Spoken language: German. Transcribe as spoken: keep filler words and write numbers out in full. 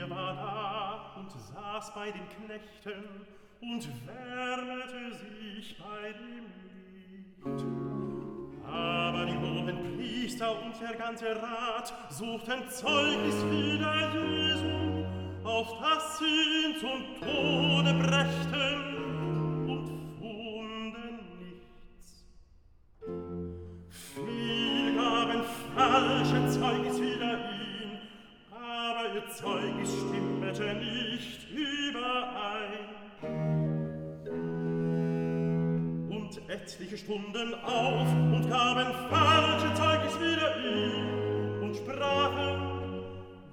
Er war da und saß bei den Knechten und wärmete sich bei dem Lied. Aber die hohen Priester und der ganze Rat suchten Zeugnis wider Jesu, auf dass sie ihn zum Tode brächten, und funden nichts. Viel gaben falsche Zeugnis wider ihn, aber ihr Zeugnis stimmete nicht überein. Und etliche stunden auf und gaben falsche Zeugnis wider ihn und sprachen: